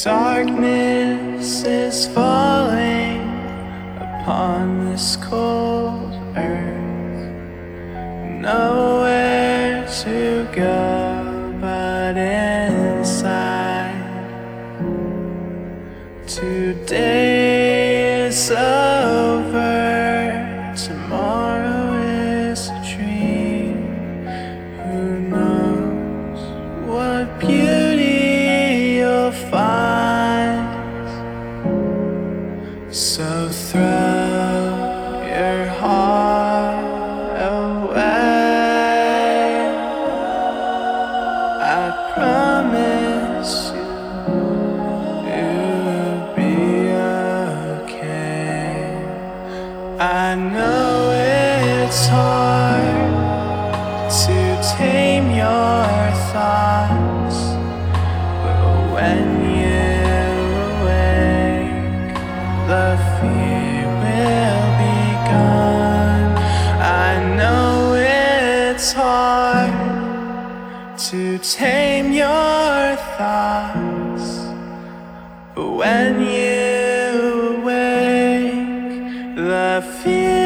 Darkness is falling upon this cold earth. Nowhere to go but inside. Today is over, tomorrow is a dream. Who knows what beauty you'll find? So throw your heart away. I promise you, you'll be okay. I know it's hard to tame your thoughts, but when you awake, the fear will be gone. I know it's hard to tame your thoughts, but when you awake, the fear